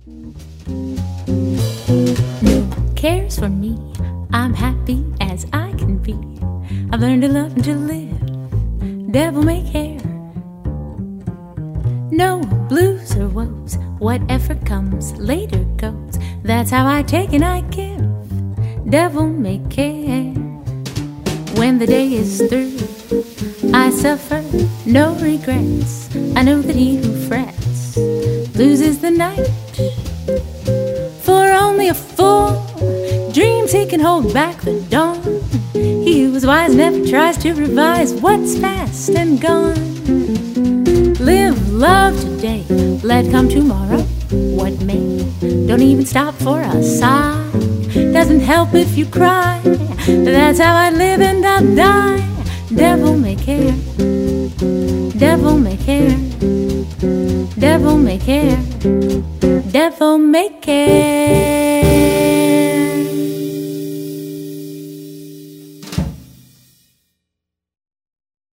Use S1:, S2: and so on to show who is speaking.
S1: No cares for me, I'm happy as I can be. I've learned to love and to live, devil may care. No blues or woes, whatever comes later goes. That's how I take and I give, devil may care. When the day is through, I suffer no regrets. I know that he who frets loses the night. For only a fool dreams he can hold back the dawn. He who is wise never tries to revise what's past and gone. Live love today, let come tomorrow what may. Don't even stop for a sigh. Doesn't help if you cry. That's how I live and I'll die. Devil may care, devil may care, devil may care, devil may care.